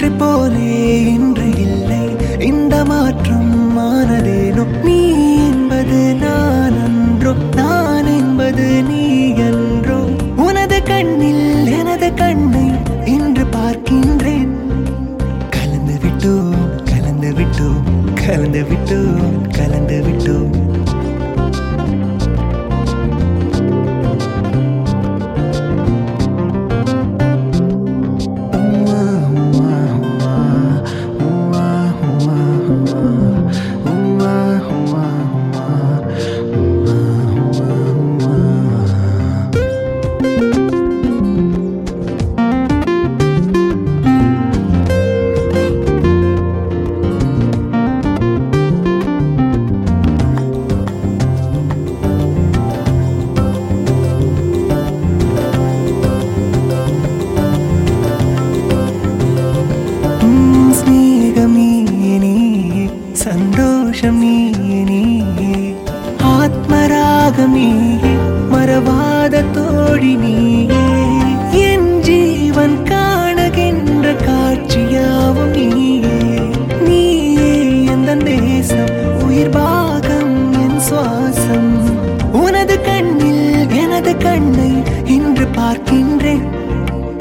நேற்று போலே இன்று இல்லை, இந்த மாற்றம் மானதேனோ. நீ என்பது நான் அன்றோ, நான் என்பது நீ என்றோ. உனது கண்ணில் எனது கண்ணை இன்று பார்க்கின்றேன். கலந்து விட்டோம், கலந்து விட்டோம், கலந்து விட்டோம், கலந்து விட்டோம். சந்தோஷம் நீயே, ஆத்மராகம் நீயே, மறவாத தோழி நீயே. என் ஜீவன் காணுகின்ற காட்சியாவும் நீயே. நீயே எந்த நேசம், உயிர் பாகம், என் சுவாசம். உனது கண்ணில் எனது கண்ணை இன்று பார்க்கின்றேன்.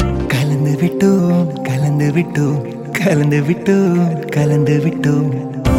கலந்து விட்டோம், கலந்து விட்டோம், கலந்து விட்டோம், கலந்து விட்டோம்.